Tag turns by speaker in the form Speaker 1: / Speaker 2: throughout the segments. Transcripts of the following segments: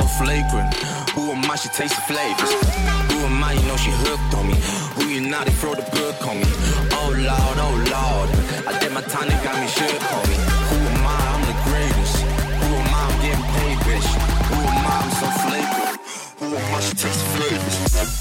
Speaker 1: so flagrant. Who am I? She tastes the flavors. Who am I? You know she hooked on me. Who you not? They throw the book on me. Oh Lord, oh Lord. I did my time, they got me shook on me. Who am I? I'm the greatest. Who am I? I'm getting paid, bitch. Who am I? I'm so flagrant. Who am I? She tastes the flavors.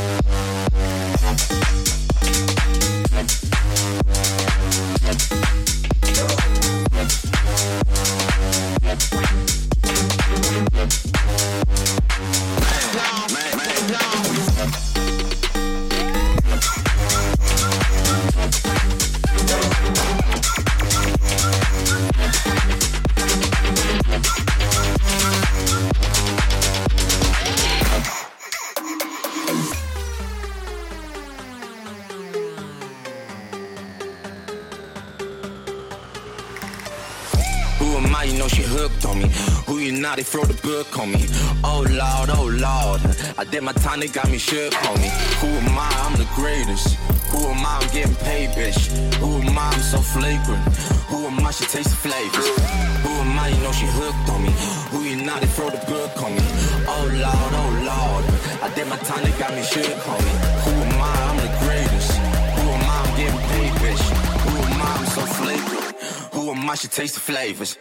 Speaker 1: You know she hooked on me. Who you not? They throw the book on me. Oh Lord, oh Lord. I did my time, they got me shook on me. Who am I? I'm the greatest. Who am I? I'm getting paid, bitch. Who am I? I'm so flagrant. Who am I? She tastes the flavors. Who am I? You know she hooked on me. Who you not? They throw the book on me. Oh Lord, oh Lord. I did my time, they got me shook on me. Who am I? I'm the greatest. Who am I? I'm getting paid, bitch. Who am I? I'm so flagrant. Who am I? She tastes the flavors.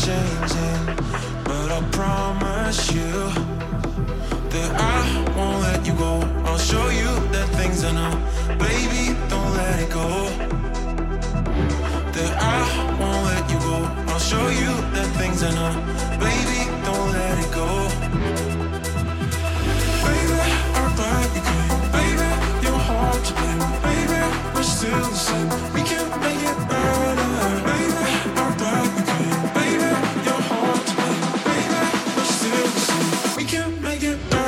Speaker 2: changing, but I promise you that I won't let you go. I'll show you that things are new. Baby, don't let it go. That I won't let you go. I'll show you that things are new. Baby, don't let it go. Baby, I'm glad you came. Baby, you're hard to blame. Baby, we're still the same. We can make it better. Baby, I'm glad you came. Baby, you're hard to blame. Baby, we're still the same. We can make it better.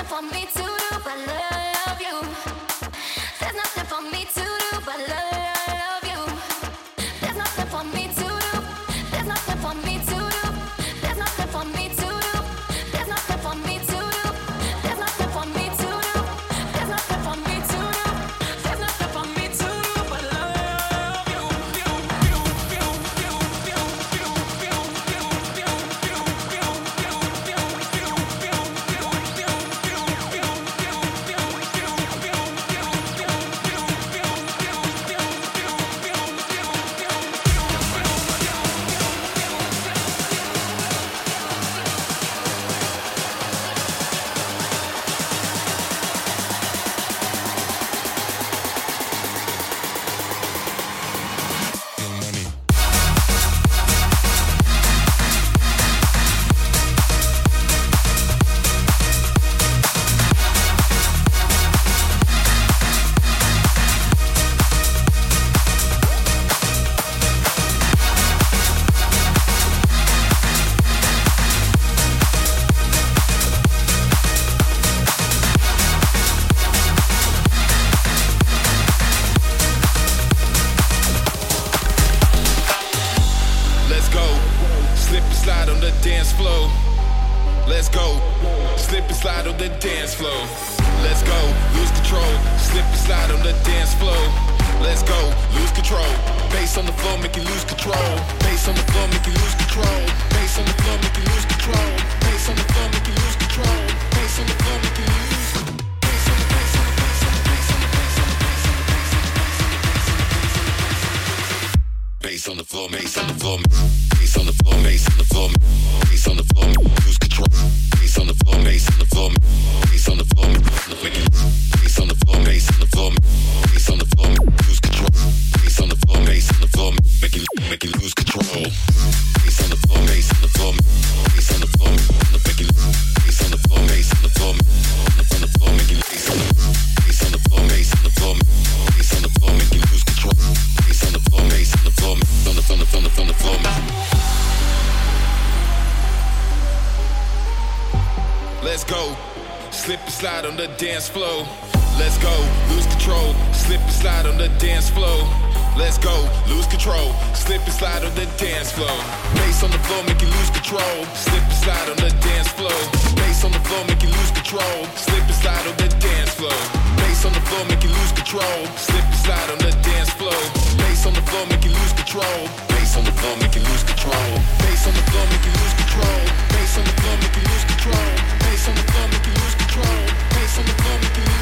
Speaker 3: Dance floor. Let's go, lose control, slip and slide on the dance floor. Let's go, lose control, slip and slide on the dance floor. Bass on the floor, make you lose control, slip and slide on the dance floor. Bass on the floor, make you lose control, slip and slide on the dance floor. Bass on the floor, make you lose control, slip and slide on the dance floor. Bass on the floor, make you lose control. Bass on the floor, make you lose control. Bass on the floor, make you lose control. Bass on the floor, make you lose control. Bass on the floor, make you lose control. Bass on the floor, make you lose.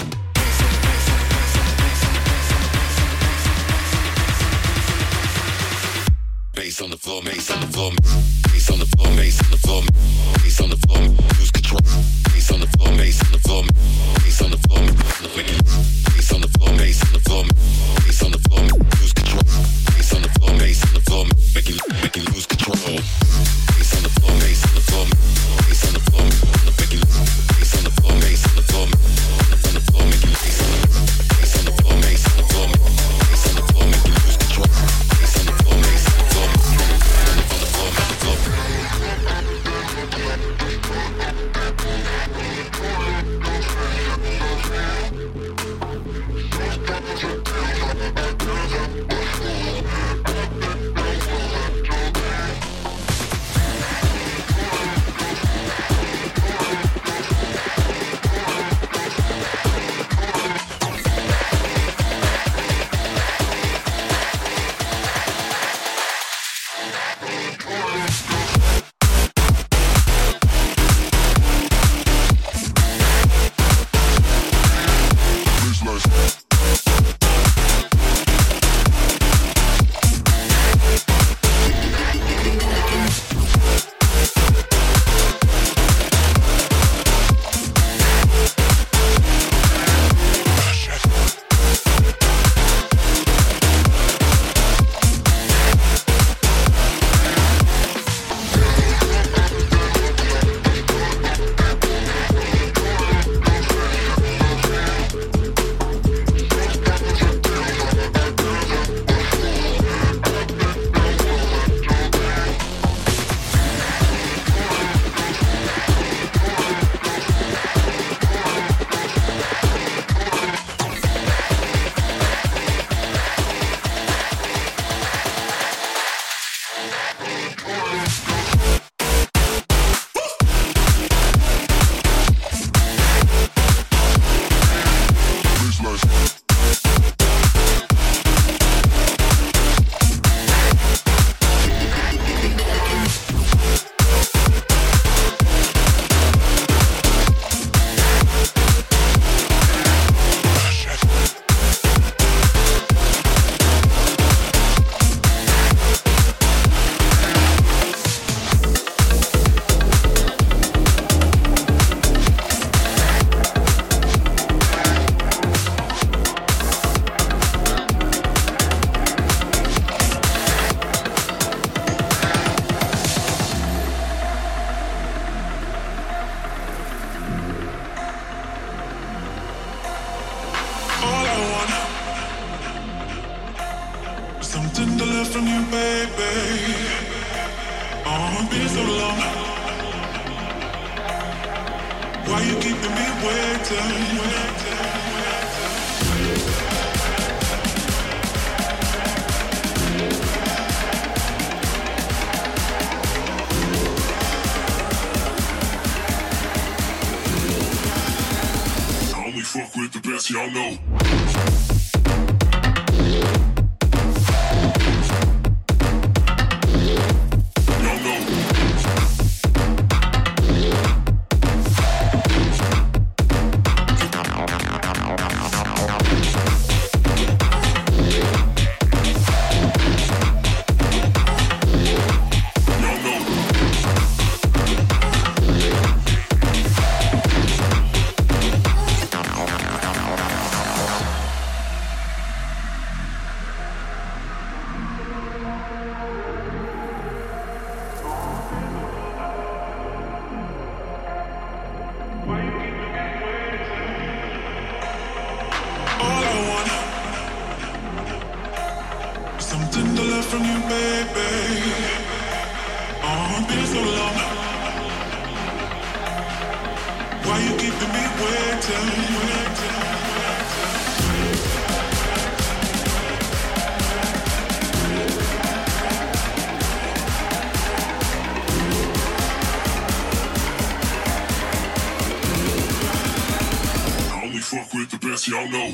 Speaker 3: Bass on the floor, bass on the floor, bass on the floor, bass on the floor, bass on the floor, lose control. Bass on the floor, bass on the floor, bass on the floor, bass on the floor, bass on the floor, bass on the floor, lose control. Bass on the floor, bass on the floor, make you lose control. Bass on the floor, bass on the floor, bass on the floor, make you bass on the floor, bass on the floor, on the floor, make you bass on the floor, bass on the floor, bass on the floor, make you lose control. Bass on the floor, bass on the floor. On the floor, on the floor.
Speaker 2: so long? Why you keeping me waiting?
Speaker 4: Fuck with the best, y'all know. Fuck with the best, y'all know.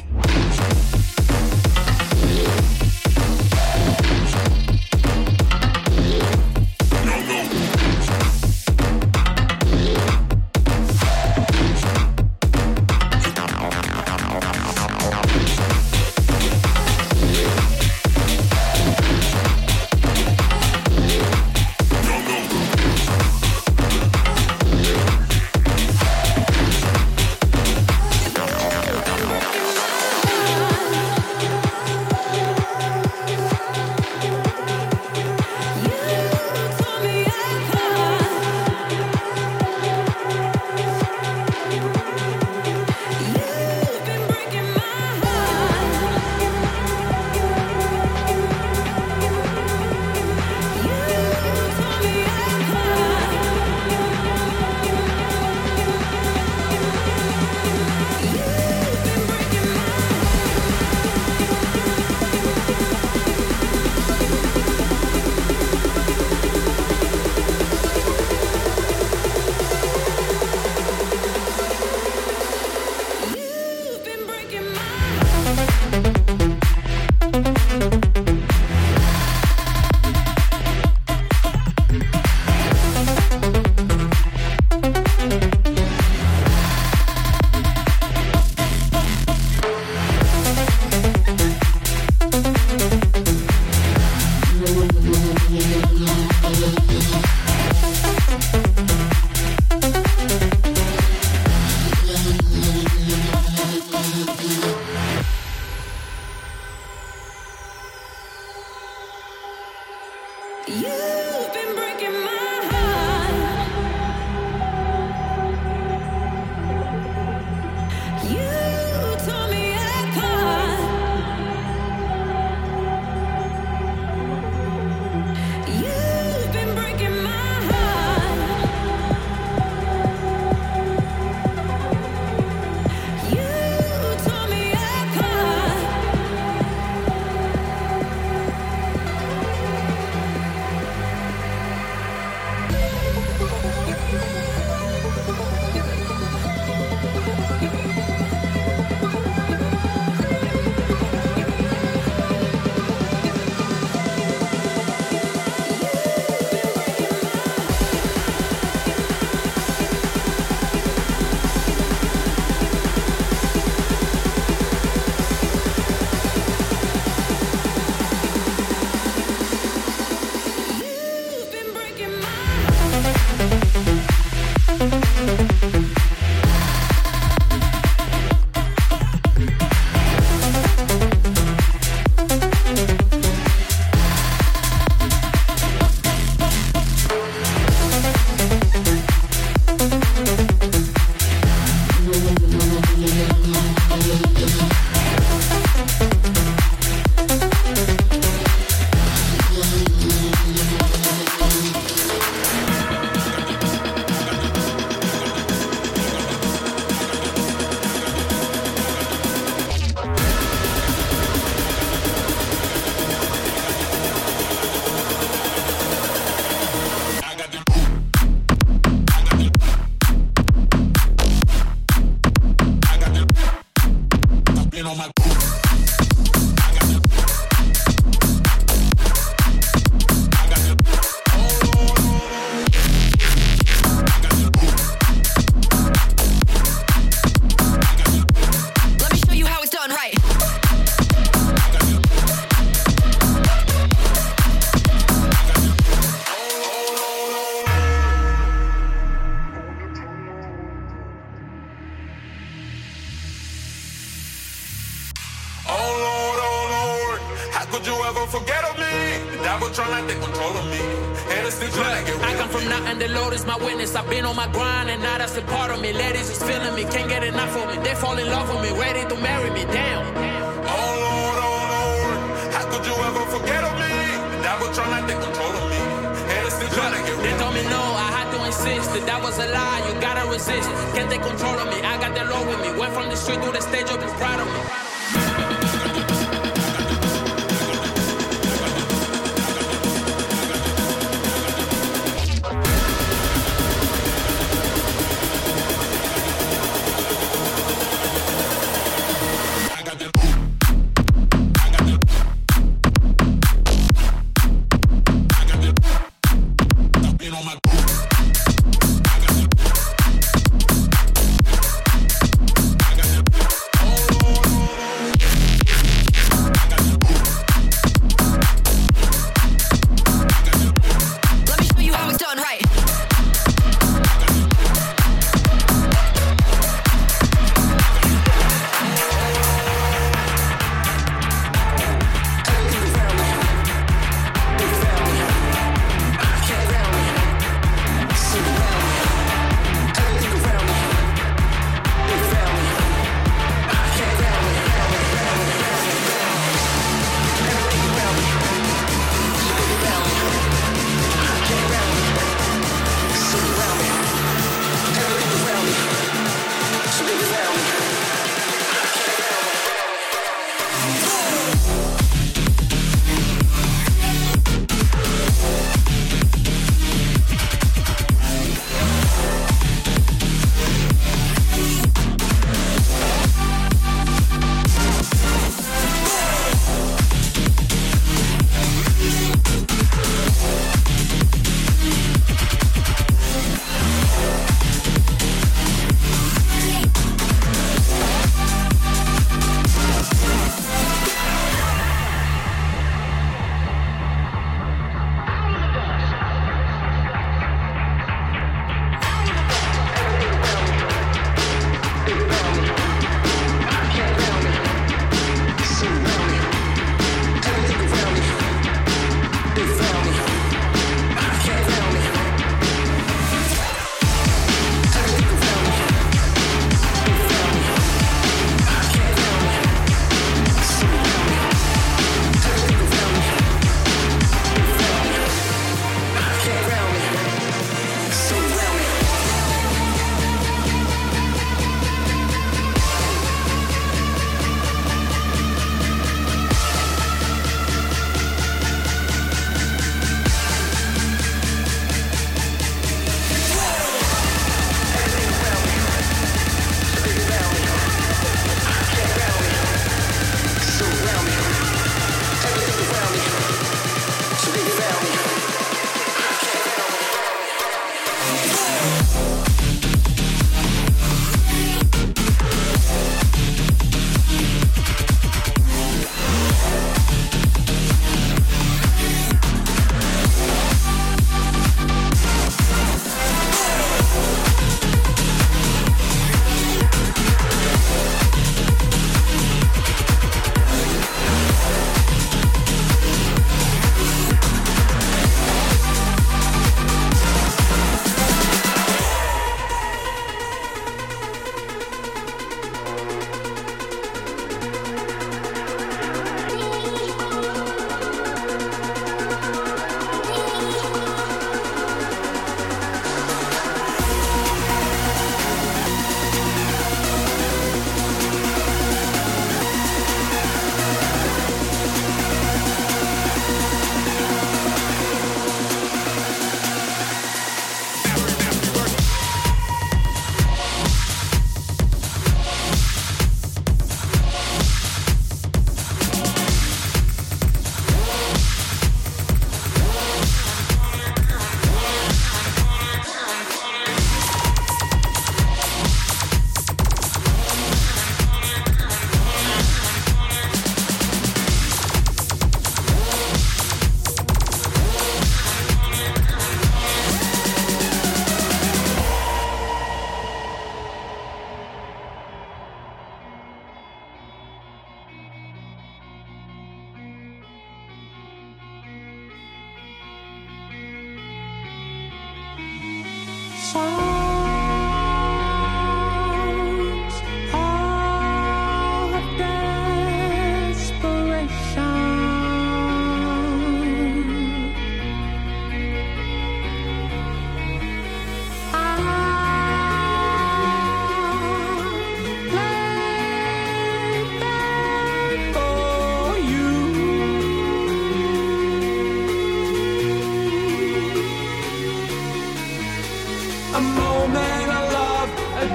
Speaker 3: could you ever forget of me? The devil trying to take control of me. And it's still trying to get rid of me.
Speaker 5: I come from nothing, the Lord is my witness. I've been on my grind and now that's a part of me. Ladies is feeling me, can't get enough of me. They fall in love with me, ready to marry me, damn.
Speaker 3: Oh Lord, how could you ever forget of me? The devil trying to take control of me. And it's still trying to get rid of me.
Speaker 5: They told me no, I had to insist. That was a lie, you gotta resist. Can't take control of me, I got the Lord with me. Went from the street to the stage, I'll be proud of me.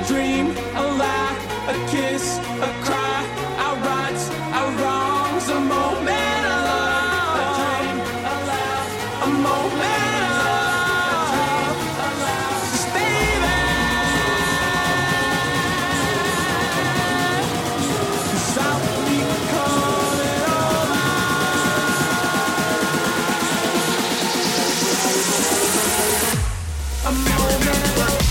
Speaker 2: dream, a laugh, a kiss, a cry, our rights, our wrongs, a moment of love. A dream, a laugh, a moment of love. Just baby, 'cause I will be coming over. A moment of love.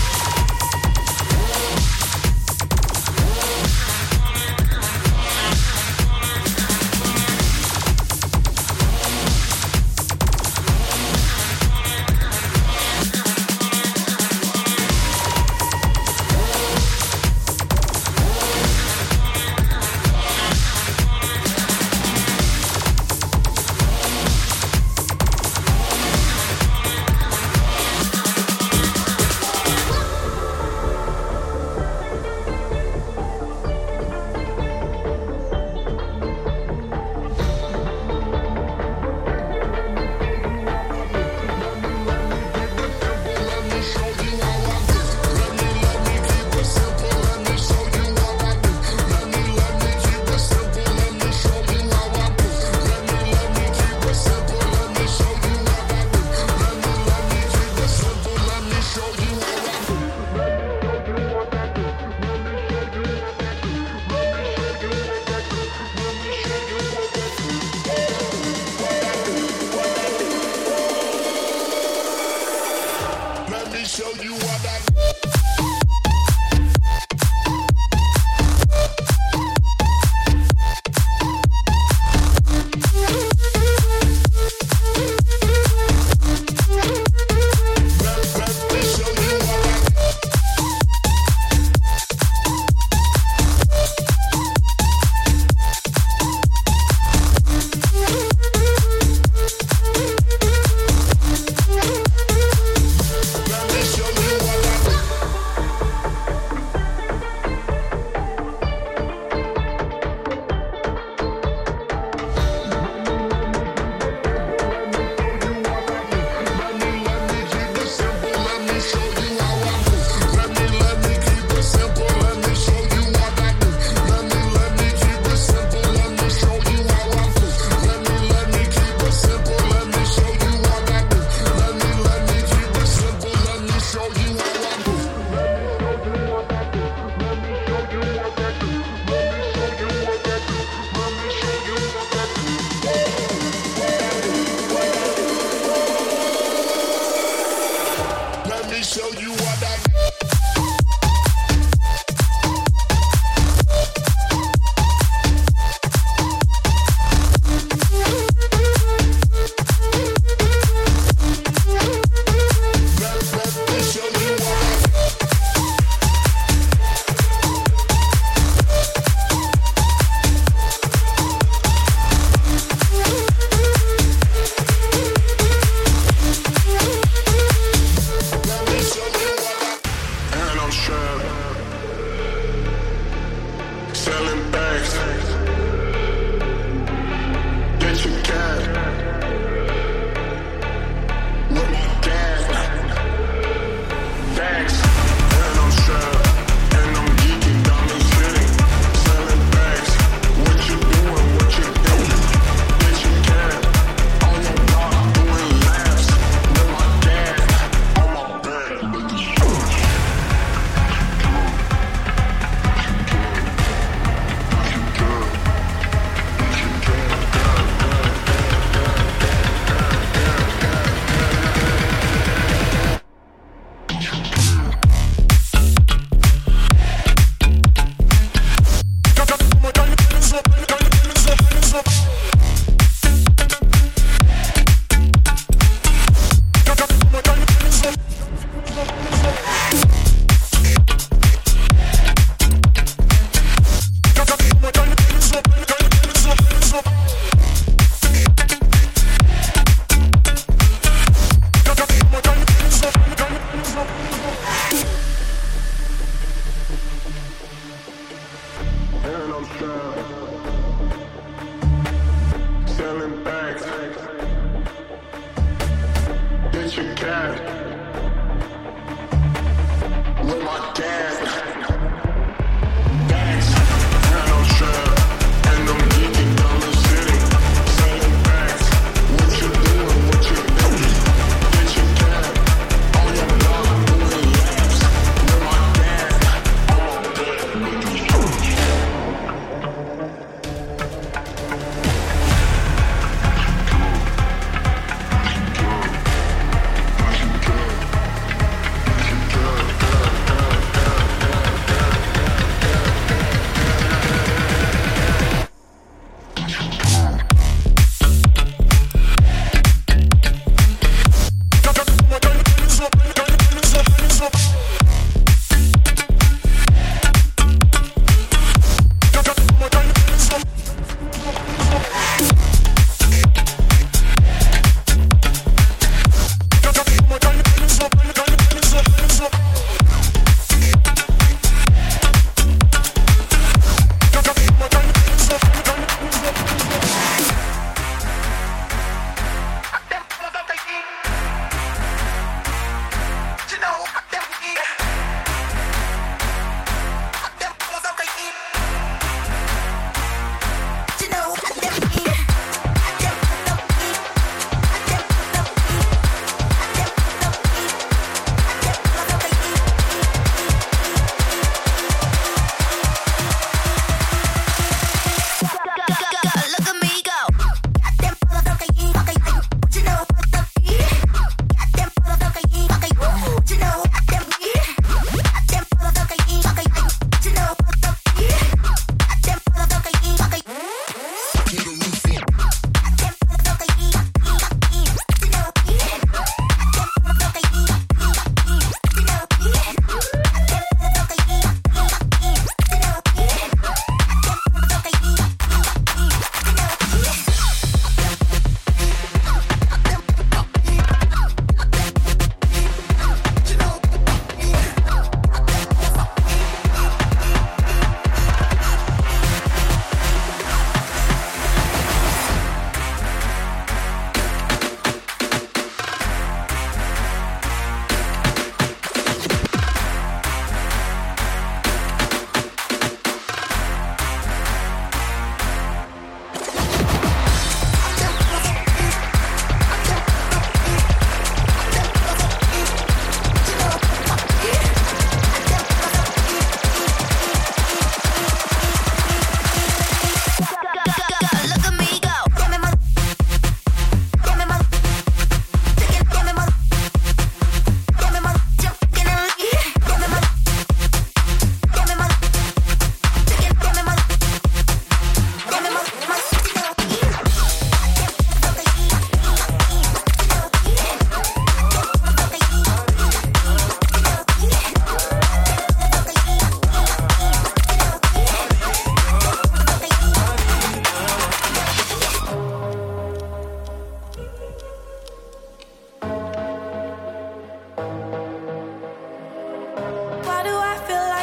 Speaker 3: With my dad.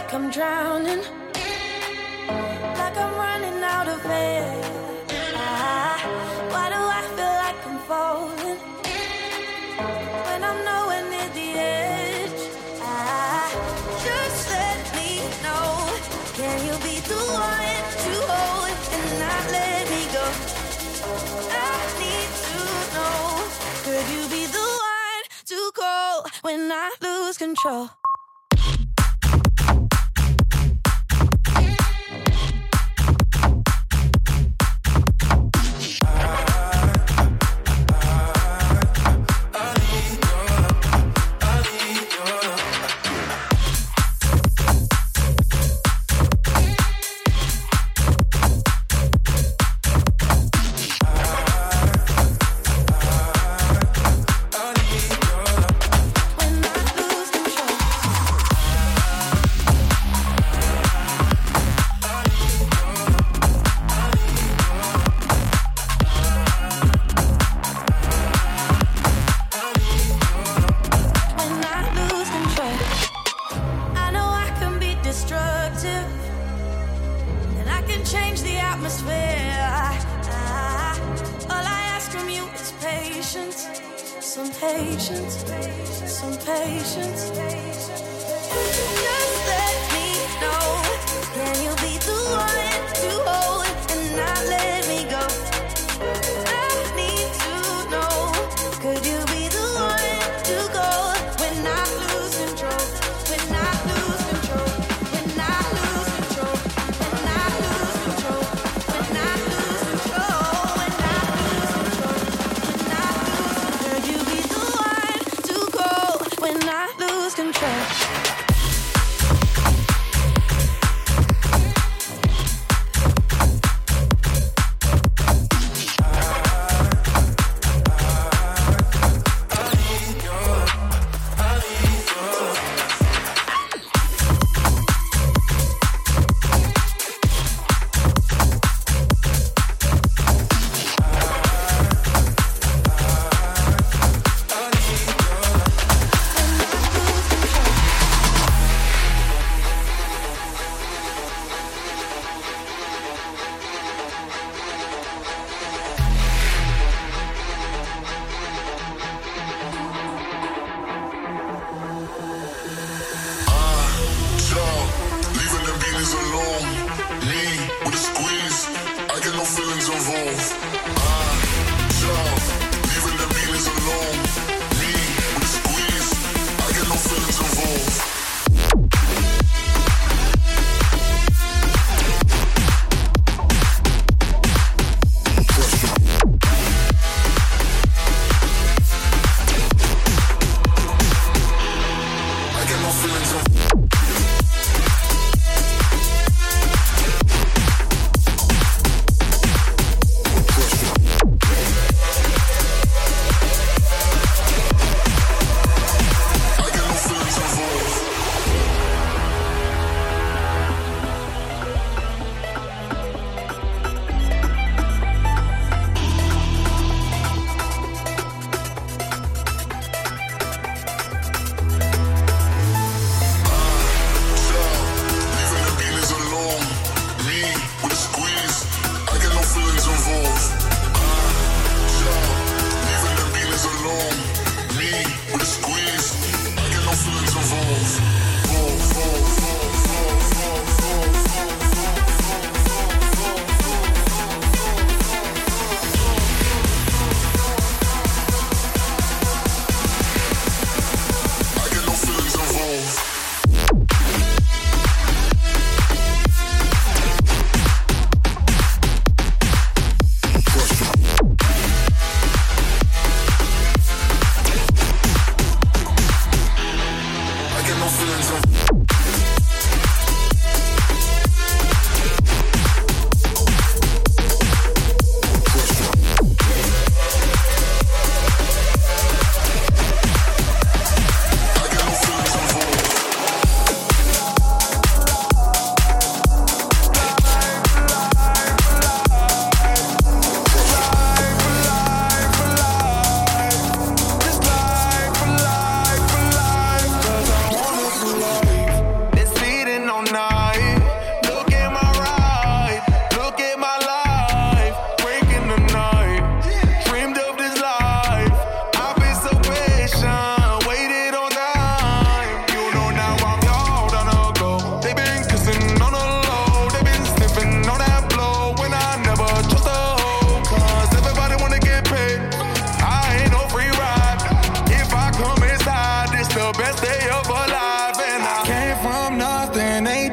Speaker 6: like I'm drowning, like I'm running out of air. Why do I feel like I'm falling when I'm nowhere near the edge? Just let me know, can you be the one to hold and not let me go? I need to know, could you be the one to call when I lose control?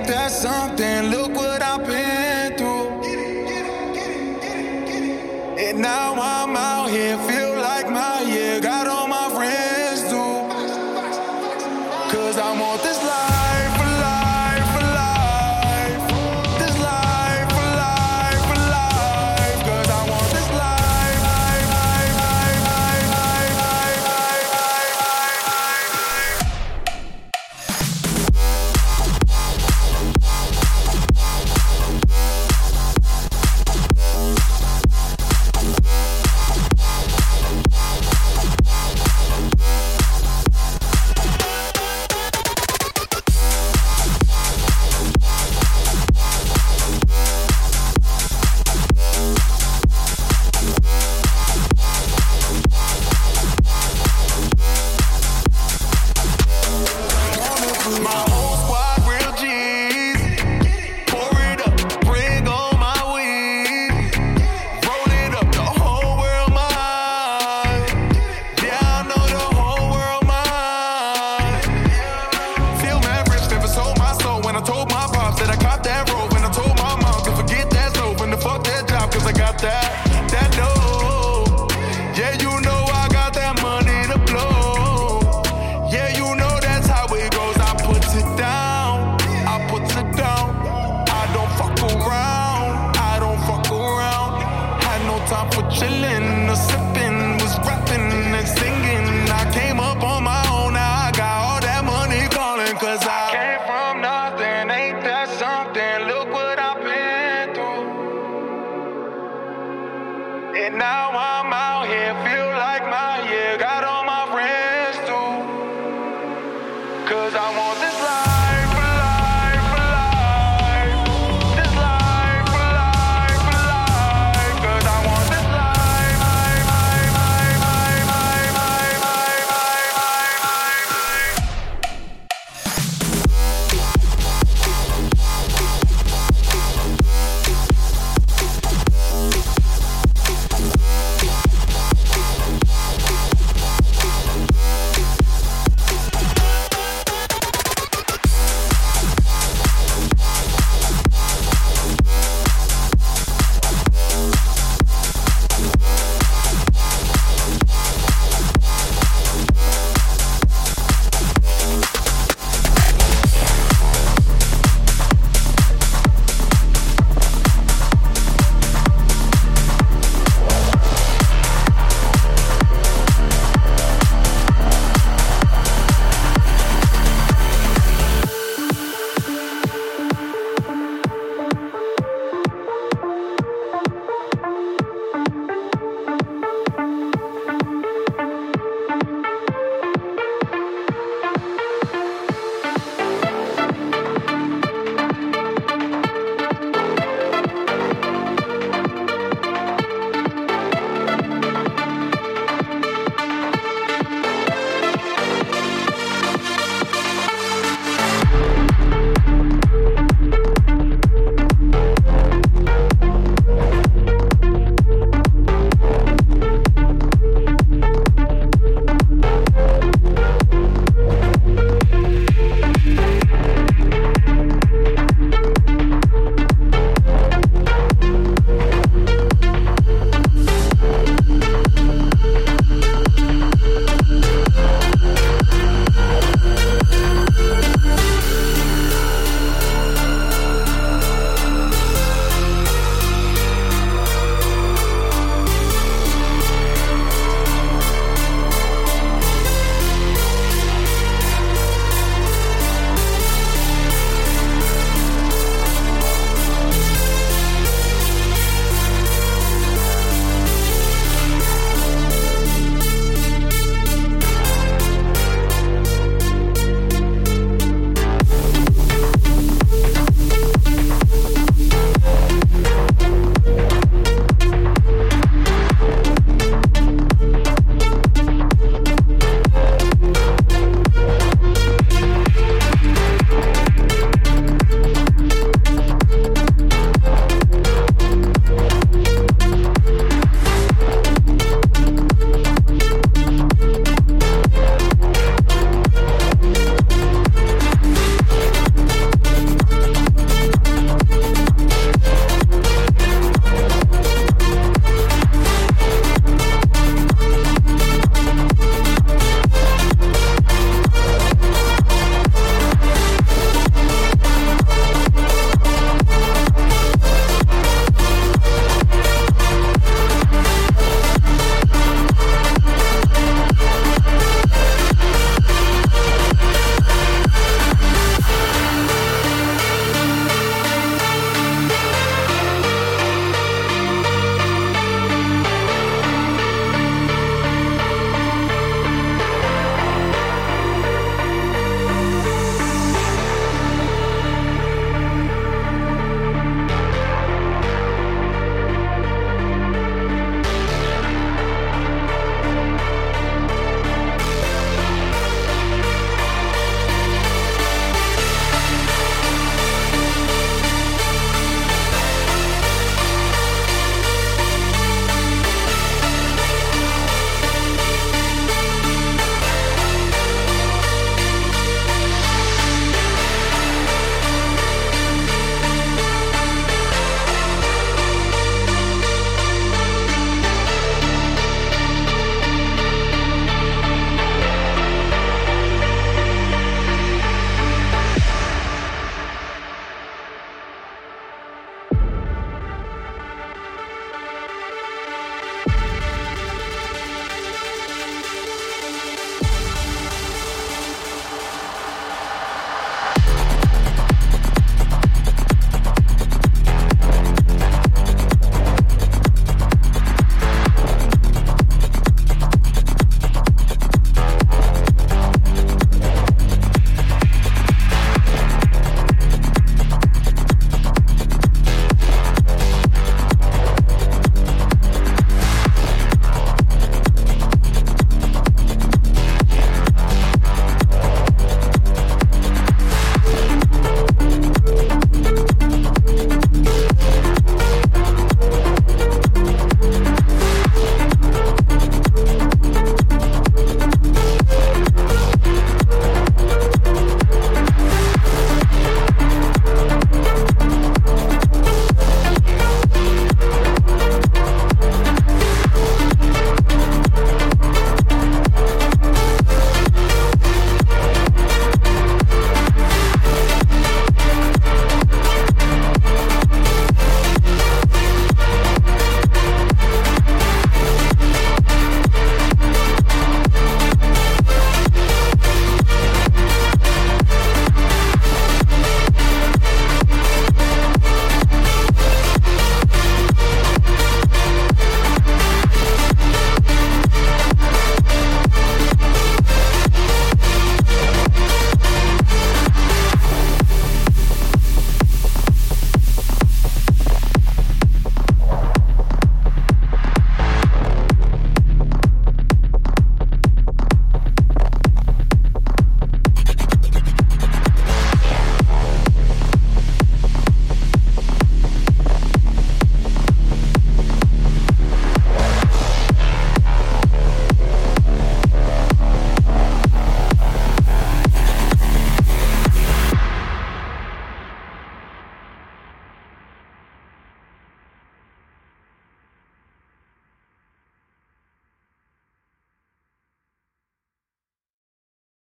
Speaker 2: ain't that something? Look what I've been through. And now I'm out here, feel like my year. Got all my friends too. Cause I want this life for life for life. This life for life for life. Cause I want this life, life, life, life, life, life, life, life, time for chillin'.